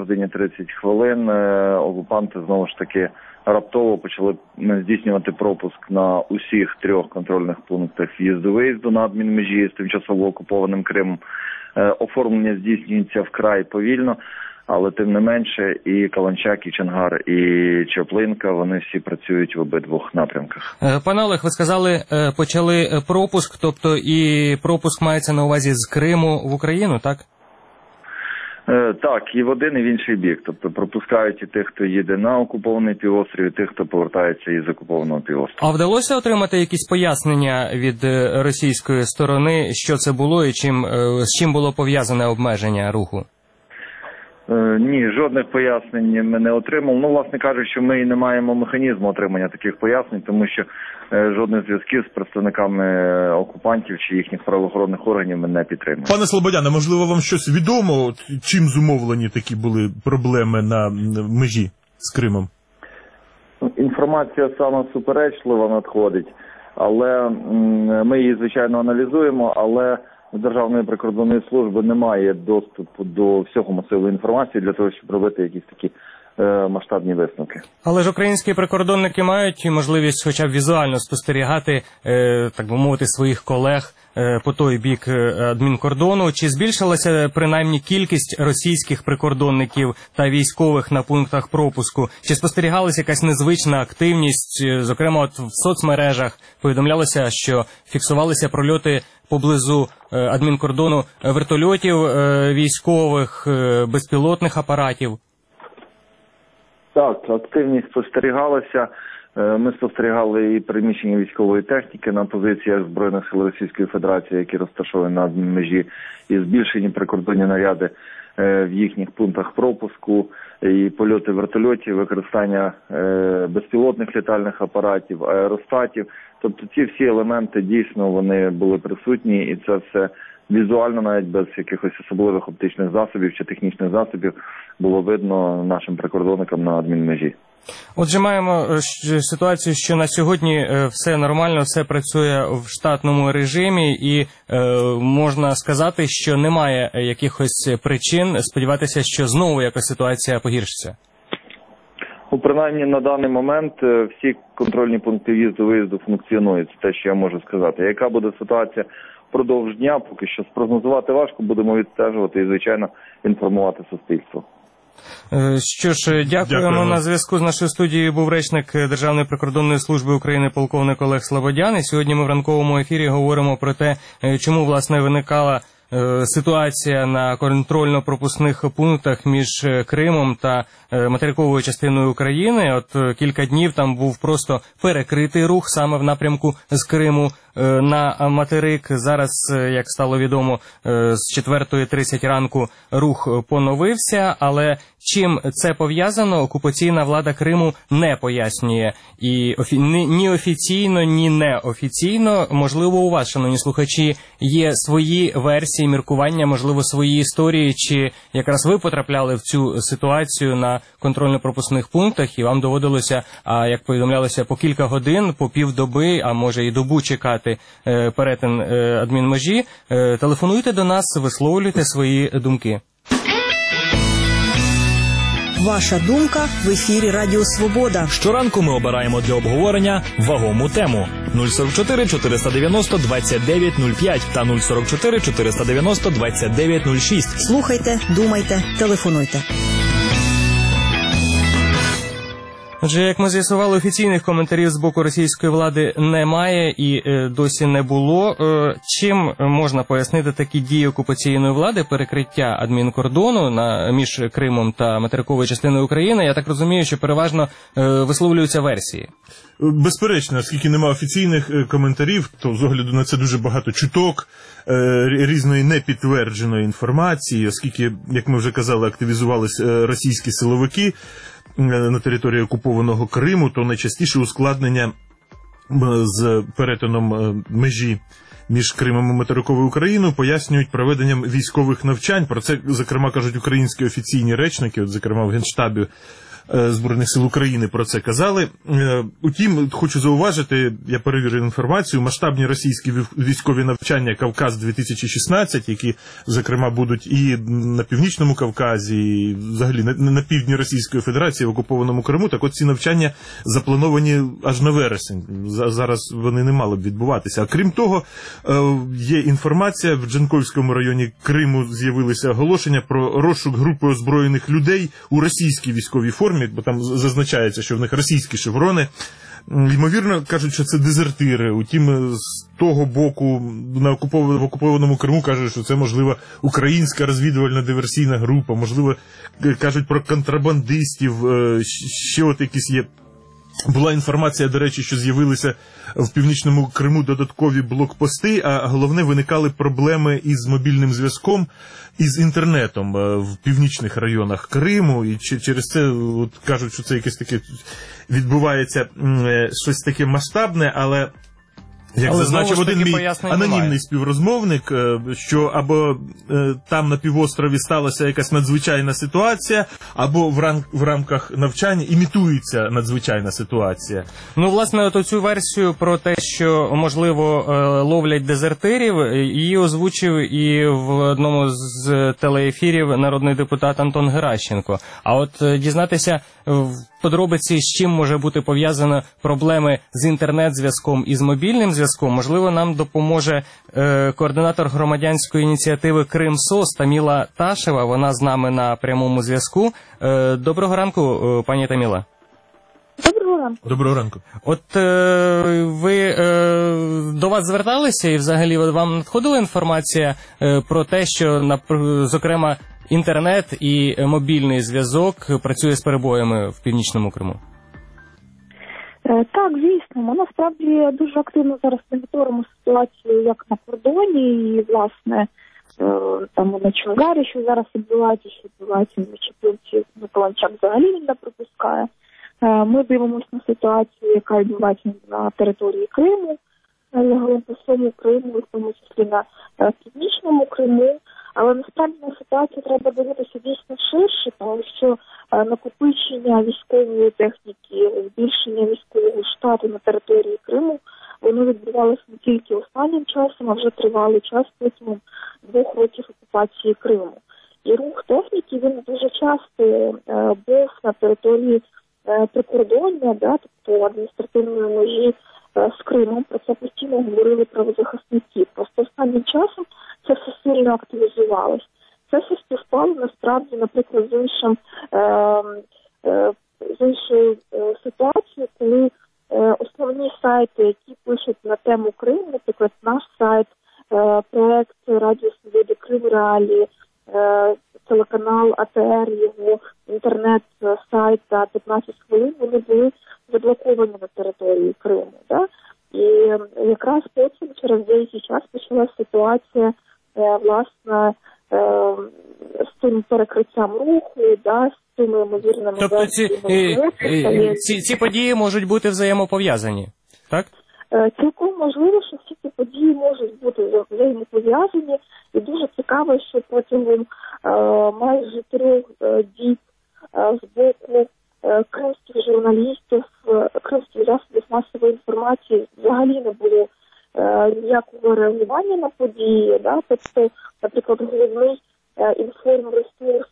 [SPEAKER 20] 4:30 окупанти знову ж таки раптово почали здійснювати пропуск на усіх 3 контрольних пунктах в'їзду-виїзду на адмінмежі з тимчасово окупованим Кримом. Оформлення здійснюється вкрай повільно, але тим не менше і Каланчак, і Чонгар, і Чаплинка, вони всі працюють в обидвох напрямках.
[SPEAKER 2] Пане Олег, ви сказали, почали пропуск, тобто і пропуск мається на увазі з Криму в Україну, так?
[SPEAKER 20] Так, і в один, і в інший бік. Тобто пропускають і тих, хто їде на окупований півострів, і тих, хто повертається із окупованого півострова.
[SPEAKER 2] А вдалося отримати якісь пояснення від російської сторони, що це було і з чим було пов'язане обмеження руху?
[SPEAKER 20] Ні, жодних пояснень ми не отримали. Ну, власне кажучи, ми і не маємо механізму отримання таких пояснень, тому що жодних зв'язків з представниками окупантів чи їхніх правоохоронних органів ми не підтримуємо.
[SPEAKER 19] Пане Слободяне, можливо, вам щось відомо, чим зумовлені такі були проблеми на межі з Кримом?
[SPEAKER 20] Інформація саме суперечлива надходить, але ми її, звичайно, аналізуємо, але у Державної прикордонної служби немає доступу до всього масиву інформації для того, щоб робити якісь такі масштабні висновки.
[SPEAKER 2] Але ж українські прикордонники мають можливість хоча б візуально спостерігати, так би мовити, своїх колег по той бік адмінкордону. Чи збільшилася принаймні кількість російських прикордонників та військових на пунктах пропуску? Чи спостерігалася якась незвична активність? Зокрема, от в соцмережах повідомлялося, що фіксувалися прольоти поблизу адмінкордону вертольотів військових, безпілотних апаратів.
[SPEAKER 20] Так, активність спостерігалася. Ми спостерігали і переміщення військової техніки на позиціях Збройних сил Російської Федерації, які розташовані на межі, і збільшені прикордонні наряди в їхніх пунктах пропуску, і польоти вертольотів, використання безпілотних літальних апаратів, аеростатів. Тобто ці всі елементи дійсно вони були присутні, і це все візуально, навіть без якихось особливих оптичних засобів чи технічних засобів, було видно нашим прикордонникам на адмінмежі.
[SPEAKER 2] Отже, маємо ситуацію, що на сьогодні все нормально, все працює в штатному режимі і можна сказати, що немає якихось причин сподіватися, що знову якась ситуація погіршиться.
[SPEAKER 20] Принаймні на даний момент всі контрольні пункти в'їзду-виїзду функціонують, це те, що я можу сказати. Яка буде ситуація впродовж дня, поки що спрогнозувати важко, будемо відстежувати і, звичайно, інформувати суспільство.
[SPEAKER 2] Що ж, дякуємо. На зв'язку з нашою студією був речник Державної прикордонної служби України полковник Олег Слободян. І сьогодні ми в ранковому ефірі говоримо про те, чому, власне, виникала ситуація на контрольно-пропускних пунктах між Кримом та материковою частиною України. От кілька днів там був просто перекритий рух саме в напрямку з Криму на материк. Зараз, як стало відомо, з 4:30 ранку рух поновився, але чим це пов'язано, окупаційна влада Криму не пояснює. І ні офіційно, ні неофіційно. Можливо, у вас, шановні слухачі, є свої версії, міркування, можливо, свої історії, чи якраз ви потрапляли в цю ситуацію на контрольно-пропускних пунктах, і вам доводилося, як повідомлялося, по кілька годин, по півдоби, а може і добу чекати перетин адмінмежі. Телефонуйте до нас, висловлюйте свої думки.
[SPEAKER 5] Ваша думка в ефірі Радіо Свобода.
[SPEAKER 1] Щоранку ми обираємо для обговорення вагому тему. 044 490 29 05 та 044 490 29 06.
[SPEAKER 5] Слухайте, думайте, телефонуйте.
[SPEAKER 2] Отже, як ми з'ясували, офіційних коментарів з боку російської влади немає і досі не було. Чим можна пояснити такі дії окупаційної влади, перекриття адмінкордону між Кримом та материковою частиною України? Я так розумію, що переважно висловлюються версії.
[SPEAKER 19] Безперечно, оскільки немає офіційних коментарів, то з огляду на це дуже багато чуток, різної непідтвердженої інформації, оскільки, як ми вже казали, активізувалися російські силовики на території окупованого Криму, то найчастіше ускладнення з перетином межі між Кримом і материковою Україною пояснюють проведенням військових навчань. Про це, зокрема, кажуть українські офіційні речники, от, зокрема, в Генштабі Збройних сил України про це казали. Утім, хочу зауважити, я перевірив інформацію, масштабні російські військові навчання «Кавказ-2016», які, зокрема, будуть і на Північному Кавказі, і взагалі на півдні Російської Федерації, в окупованому Криму, так от ці навчання заплановані аж на вересень. Зараз вони не мали б відбуватися. А крім того, є інформація, в Джанкойському районі Криму з'явилися оголошення про розшук групи озброєних людей у російській військовій формі, бо там зазначається, що в них російські шеврони. Ймовірно, кажуть, що це дезертири. Утім, з того боку, в окупованому Криму кажуть, що це, можливо, українська розвідувальна диверсійна група, можливо, кажуть про контрабандистів, ще от якісь є. Була інформація, до речі, що з'явилися в Північному Криму додаткові блокпости, а головне, виникали проблеми із мобільним зв'язком, із інтернетом в північних районах Криму, і через це от, кажуть, що це якесь таке відбувається щось таке масштабне, але... Як зазначив один мій анонімний співрозмовник, що або там на півострові сталася якась надзвичайна ситуація, або в рамках навчання імітується надзвичайна ситуація.
[SPEAKER 2] Ну, власне, от цю версію про те, що, можливо, ловлять дезертирів, її озвучив і в одному з телеефірів народний депутат Антон Геращенко. А от дізнатися в подробиці, з чим може бути пов'язано проблеми з інтернет-зв'язком і з мобільним зв'язком, можливо, нам допоможе координатор громадянської ініціативи «Крим-СОС» Таміла Ташева. Вона з нами на прямому зв'язку. Доброго ранку, пані Таміла.
[SPEAKER 21] Доброго ранку.
[SPEAKER 19] Доброго ранку.
[SPEAKER 2] От ви до вас зверталися і взагалі вам надходила інформація про те, що, зокрема, інтернет і мобільний зв'язок працює з перебоями в Північному Криму?
[SPEAKER 21] Так, звісно. Ми насправді дуже активно зараз моніторимо ситуацію як на кордоні, і, власне, там на Чонгарі, що зараз відбувається, що відбувається на Чепілці, на Каланчак взагалі він не пропускає. Ми дивимося на ситуацію, яка відбувається на території Криму, загалом по всьому Криму, в тому числі на Північному Криму. Але насправді на ситуацію треба дивитися дійсно ширше, тому що накопичення військової техніки, збільшення військового штату на території Криму, воно відбувалося не тільки останнім часом, а вже тривалий час протягом 2 років окупації Криму. І рух техніки, він дуже часто був на території прикордоння, тобто адміністративної межі з Кримом. Про це постійно говорили правозахисники. Просто останнім часом це все сильно активізувалось. Це все співпало насправді, наприклад, з іншою ситуацією, коли основні сайти, які пишуть на тему Криму, наприклад, наш сайт, проект Радіо Свободи Крим Реалії, телеканал АТР, його інтернет-сайт та 15 хвилин, вони були заблоковані на території Криму. Да? І якраз потім, через деякий час, почалася ситуація, власне, з цим перекриттям руху, да, з цими ймовірними...
[SPEAKER 2] Тобто ці події можуть бути взаємопов'язані, так?
[SPEAKER 21] Цілком можливо, що всі ці події можуть бути взаємопов'язані. І дуже цікаво, що протягом майже 3 діб з боку кримських журналістів, кримських засобів масової інформації взагалі не було ніякого реагування на події. Да? Тобто, наприклад, головний інформресурс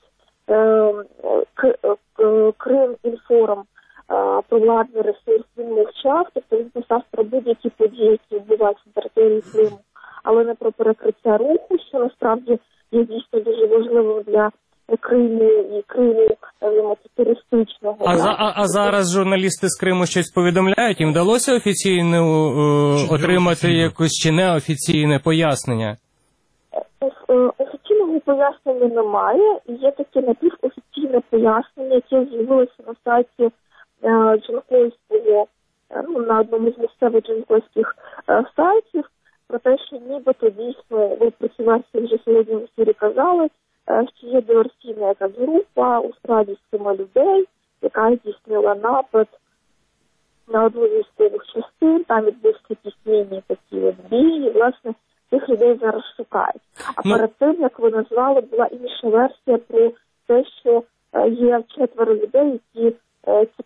[SPEAKER 21] Крим-Інформ, провладний ресурс, він мовчав, тобто він писав про будь-які події, які відбуваються на території Криму, але не про перекриття руху, що насправді є дійсно дуже важливим для Криму і Криму туристичного.
[SPEAKER 2] А зараз журналісти з Криму щось повідомляють? Їм вдалося офіційно отримати якось чи неофіційне пояснення?
[SPEAKER 21] Офіційного пояснення немає. Є таке напівофіційне пояснення, яке з'явилося на сайті Джанкойського, на одному з місцевих джанкойських сайтів, про те, що нібито дійсно, ви про цю версію вже сьогодні в ефірі казали, що є диверсійна якась група у складі з 7 людей, яка здійснила напад на одну з військових частин, там відбувся пісні такі бій, власне, цих людей зараз шукають. А перед тим, як ви назвали, була інша версія про те, що є 4 людей, які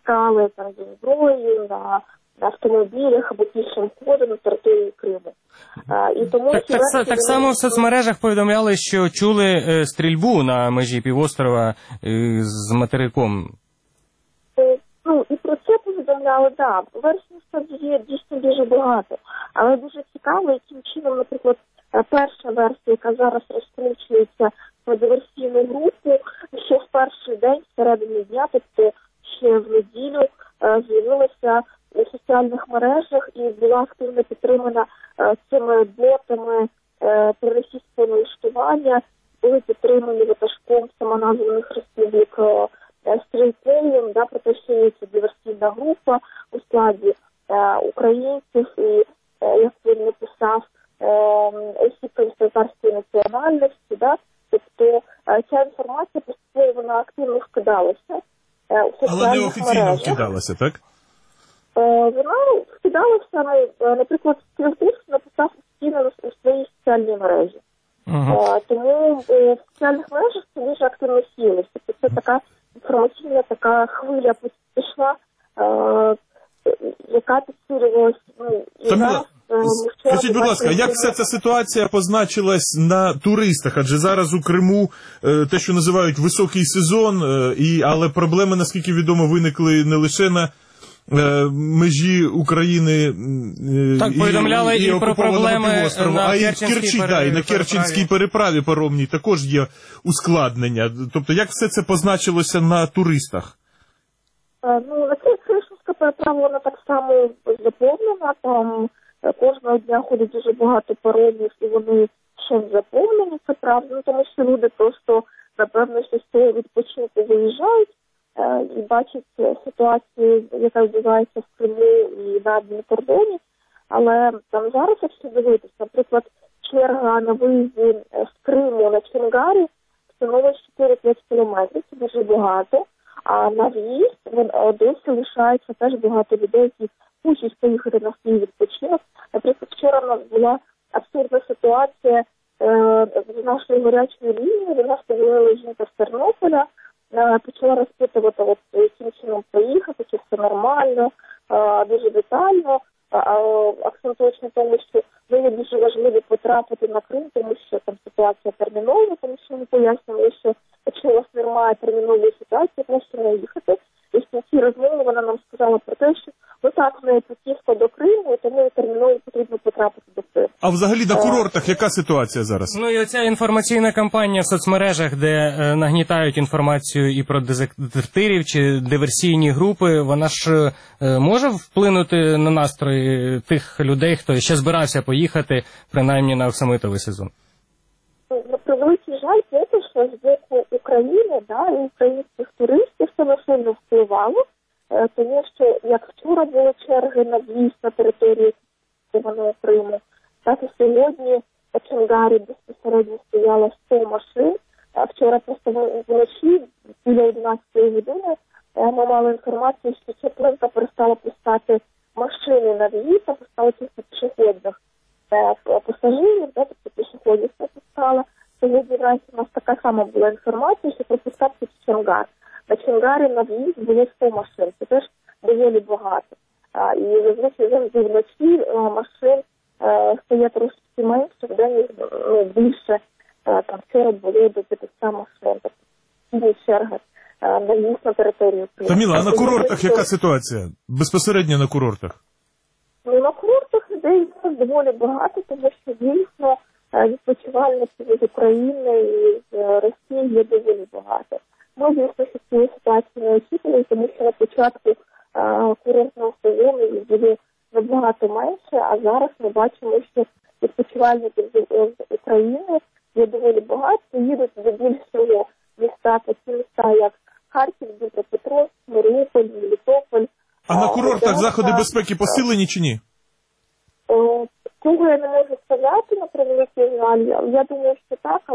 [SPEAKER 21] пропускали там зі зброєю, на автомобілях або пішим ходом на території Криму. І тому
[SPEAKER 2] так само в соцмережах повідомляли, що чули стрільбу на межі півострова з материком.
[SPEAKER 21] Ну, і про це повідомляли, да. Версій насправді є дійсно дуже багато. Але дуже цікаво, яким чином, наприклад, перша версія, яка зараз розкручується про диверсійну групу, ще в перший день, всередині дня, тобто ще в неділю, з'явилася у соціальних мережах і була активно підтримана цими ботами проросійського налаштування, були підтримані ватажком самоназваних республік Стрільковим, да, про те, що є ця диверсійна група у складі українців і, як він написав, осіб кримськотатарської національності, да, тобто ця інформація постійно вона активно вкидалася у соціальних мережах.
[SPEAKER 19] Але неофіційно вкидалася, так?
[SPEAKER 21] Вона вкидалася, наприклад, Кривкурс написав постійно у своїй соціальній мережі. Тому в соціальних мережах це дуже активно сілося. Тобто це така інформаційна така хвиля пішла, яка підсилювалася.
[SPEAKER 19] Скажіть, будь ласка, як вся ця ситуація позначилась на туристах? Адже зараз у Криму те, що називають високий сезон, але проблеми, наскільки відомо, виникли не лише на межі України
[SPEAKER 2] повідомляли і про проблеми
[SPEAKER 19] а і в Керчі, і на Керченській переправі паромній також є ускладнення. Тобто, як все це позначилося на туристах?
[SPEAKER 21] Ну, на Керченська переправа, вона так само заповнена, там кожного дня ходить дуже багато паромів, і вони ще заповнені, це правда, тому що люди просто, напевно, що з цього відпочинку виїжджають, і бачать ситуацію, яка відбувається в Криму і на адмінкордоні. Але там зараз, якщо дивитися, наприклад, черга на виїзді з Криму на Чонгарі становить 4-5 кілометрів, це дуже багато. А на в'їзд досі лишається теж багато людей, які хочуть поїхати на свій відпочинок. Наприклад, вчора в нас була абсурдна ситуація з нашою гарячою лінією. До нас позвонила жінка з Тернополя, почала розпитувати, яким чином поїхати, чи все нормально, дуже детально, акцентуючи на тому, що мені дуже важливо потрапити на Крим, тому що там ситуація термінова, тому що ми пояснювали, що якщо у вас немає термінової ситуації, можете не їхати. І в цій розмові вона нам сказала про те, що так, в неї путівка до Криму, і тому терміново потрібно потрапити до Криму.
[SPEAKER 19] А взагалі на курортах яка ситуація зараз?
[SPEAKER 2] Ну і оця інформаційна кампанія в соцмережах, де нагнітають інформацію і про дезертирів чи диверсійні групи, вона ж може вплинути на настрої тих людей, хто ще збирався поїхати, принаймні на оксамитовий сезон?
[SPEAKER 21] На превеликий жаль, те, що з боку України, да, і українських туристів це не сильно впливало, тому що, як вчора були черги на в'їзд на територію Криму, так і сьогодні по Чонгарі безпосередньо стояло 100 машин. Вчора просто вночі, біля 11 години, ми мали інформацію, що Чеплинка перестала пускати машини на в'їзд, а пускали тільки пішохідних пасажирів, тобто пішоходів не пускала. Сьогодні вранці у нас така сама була інформація, що пропускався Чонгар. На Чонгарі на в'їзд було 100 машин, це теж доволі багато. І зазвичай завжди вночі машин стає трошки менше, в день більше. Там вчора було до 500 машин, тобто черги на в'їзд на територію Криму.
[SPEAKER 19] Таміла, а на курортах яка ситуація? Безпосередньо на курортах?
[SPEAKER 21] Ну, на курортах людей доволі багато, тому що дійсно відпочивальників з України і з Росії є доволі багато. Ми, звісно, що цієї ситуації не очікували, тому що на початку курортного сезону їх було набагато менше, а зараз ми бачимо, що відпочивальників з України є доволі багато, їдуть до більшого міста, такі міста, як Харків, Дніпропетровськ, Маріуполь, Мелітополь.
[SPEAKER 19] А на курортах заходи безпеки посилені чи ні?
[SPEAKER 21] Цього я не можу сказати, на превеликий жаль. Я думаю, що так, але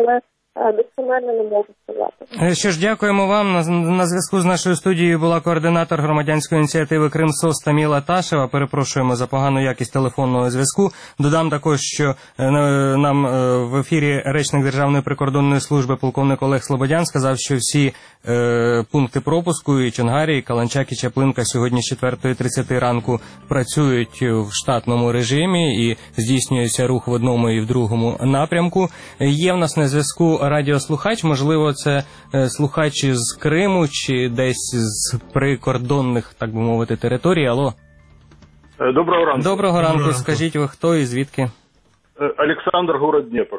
[SPEAKER 21] достеменно не можу сказати.
[SPEAKER 2] Що ж, дякуємо вам. На зв'язку з нашою студією була координатор громадянської ініціативи «Кримсос» Таміла Ташева. Перепрошуємо за погану якість телефонного зв'язку. Додам також, що нам в ефірі речник Державної прикордонної служби полковник Олег Слободян сказав, що всі пункти пропуску і Чонгарі, і Каланчак, і Чаплинка сьогодні з 4:30 ранку працюють в штатному режимі і здійснюється рух в одному і в другому напрямку. Є в нас на зв'язку радіослухач, можливо, це слухач з Криму чи десь з прикордонних, так би мовити, територій. Алло.
[SPEAKER 9] Доброго ранку.
[SPEAKER 2] Доброго ранку. Скажіть, ви хто і звідки?
[SPEAKER 9] Александр, город Днепр.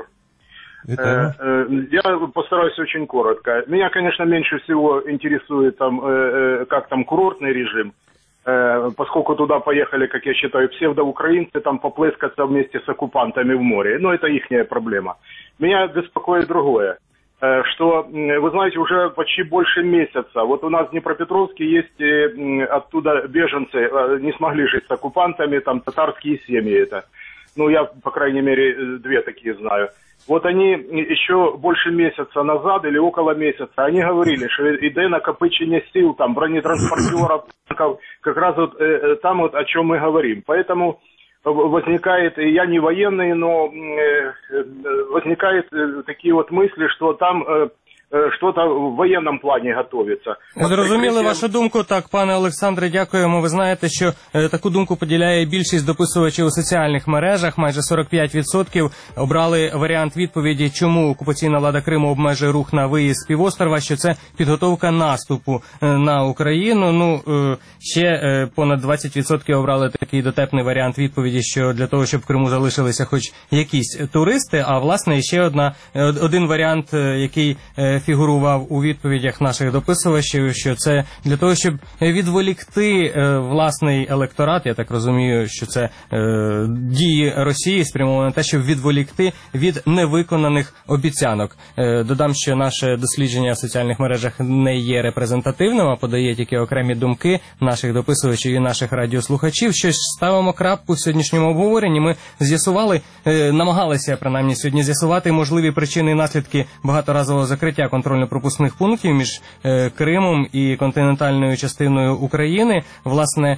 [SPEAKER 9] Я постараюсь очень коротко. Меня, конечно, меньше всего интересует как там курортный режим, поскольку туда поехали, как я считаю, псевдоукраинцы там поплескаться вместе с оккупантами в море. Но это ихняя проблема. Меня беспокоит другое, что, вы знаете, уже почти больше месяца. Вот у нас в Днепропетровске есть оттуда беженцы, не смогли жить с оккупантами, там татарские семьи это. Ну, я, по крайней мере, 2 такие знаю. Вот они еще больше месяца назад или около месяца, они говорили, что идея накопичения сил, там, бронетранспортеров, как раз вот там вот о чем мы говорим. Поэтому возникает, я не военный, но возникают такие вот мысли, что там что-то в воєнному плані готується.
[SPEAKER 2] Зрозуміли вашу думку. Так, пане Олександре, дякуємо. Ви знаєте, що таку думку поділяє більшість дописувачів у соціальних мережах. Майже 45% обрали варіант відповіді, чому окупаційна влада Криму обмежує рух на виїзд з півострова, що це підготовка наступу на Україну. Ну, ще понад 20% обрали такий дотепний варіант відповіді, що для того, щоб в Криму залишилися хоч якісь туристи. А, власне, ще один варіант, який фігурував у відповідях наших дописувачів, що це для того, щоб відволікти власний електорат, я так розумію, що це дії Росії спрямовані на те, щоб відволікти від невиконаних обіцянок. Додам, що наше дослідження в соціальних мережах не є репрезентативним, а подає тільки окремі думки наших дописувачів і наших радіослухачів. Що ж, ставимо крапку в сьогоднішньому обговоренні. Ми з'ясували, намагалися принаймні сьогодні з'ясувати можливі причини і наслідки багаторазового закриття контрольно-пропускних пунктів між Кримом і континентальною частиною України. Власне,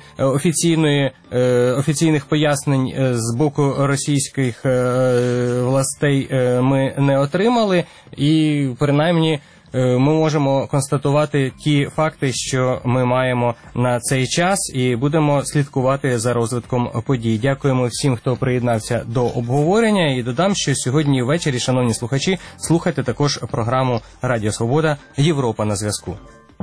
[SPEAKER 2] офіційних пояснень з боку російських властей ми не отримали, і принаймні ми можемо констатувати ті факти, що ми маємо на цей час, і будемо слідкувати за розвитком подій. Дякуємо всім, хто приєднався до обговорення, і додам, що сьогодні ввечері, шановні слухачі, слухайте також програму «Радіо Свобода. Європа на зв'язку».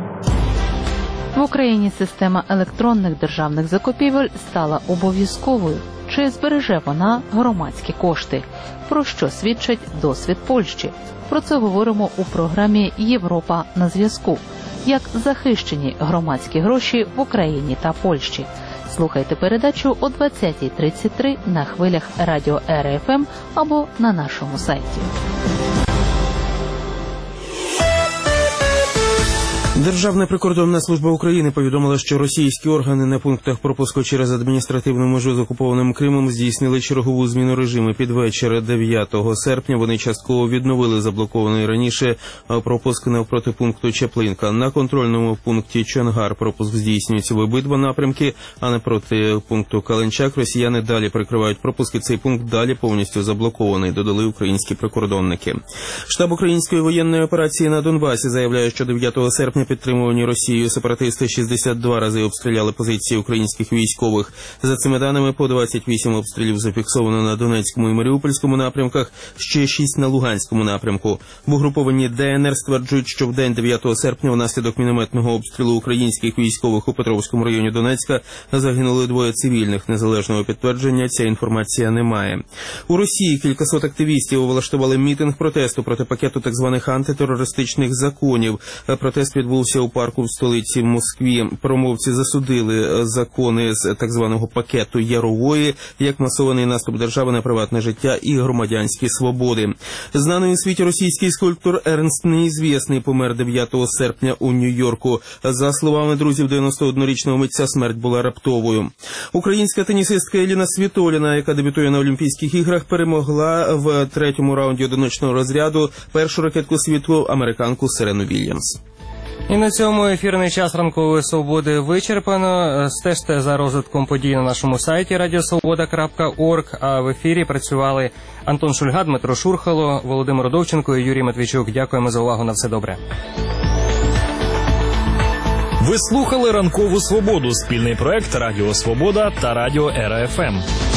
[SPEAKER 16] В Україні система електронних державних закупівель стала обов'язковою. Чи збереже вона громадські кошти? Про що свідчить досвід Польщі? Про це говоримо у програмі «Європа на зв'язку». Як захищені громадські гроші в Україні та Польщі. Слухайте передачу о 20:33 на хвилях радіо РФМ або на нашому сайті.
[SPEAKER 6] Державна прикордонна служба України повідомила, що російські органи на пунктах пропуску через адміністративну межу з окупованим Кримом здійснили чергову зміну режиму. Під вечір 9 серпня вони частково відновили заблокований раніше пропуск навпроти пункту Чаплинка. На контрольному пункті Чонгар пропуск здійснюється в обидва напрямки, а напроти пункту Каланчак росіяни далі прикривають пропуски. Цей пункт далі повністю заблокований, додали українські прикордонники. Штаб української воєнної операції на Донбасі заявляє, що 9 серпня підтримувані Росією сепаратисти 62 рази обстріляли позиції українських військових. За цими даними, по 28 обстрілів зафіксовано на Донецькому і Маріупольському напрямках, ще 6 на Луганському напрямку. В угрупованні ДНР стверджують, що в день 9 серпня внаслідок мінометного обстрілу українських військових у Петровському районі Донецька загинули 2 цивільних. Незалежного підтвердження ця інформація немає. У Росії кількасот активістів влаштували мітинг протесту проти пакету так званих антитерористичних законів. Протест відбувся відбувся у парку в столиці Москві. Промовці засудили закони з так званого пакету Ярової як масований наступ держави на приватне життя і громадянські свободи. Знаний у світі російський скульптор Ернст Неізвісний помер 9 серпня у Нью-Йорку. За словами друзів 91-річного митця, смерть була раптовою. Українська тенісистка Еліна Світоліна, яка дебютує на Олімпійських іграх, перемогла в 3-му раунді одиночного розряду першу ракетку світу американку Серену Вільямс.
[SPEAKER 2] І на цьому ефірний час ранкової свободи вичерпано. Стежте за розвитком подій на нашому сайті radiosvoboda.org. А в ефірі працювали Антон Шульга, Дмитро Шурхало, Володимир Довченко і Юрій Матвійчук. Дякуємо за увагу. На все добре.
[SPEAKER 1] Ви слухали «Ранкову свободу» – спільний проект Радіо Свобода та Радіо Ера ФМ.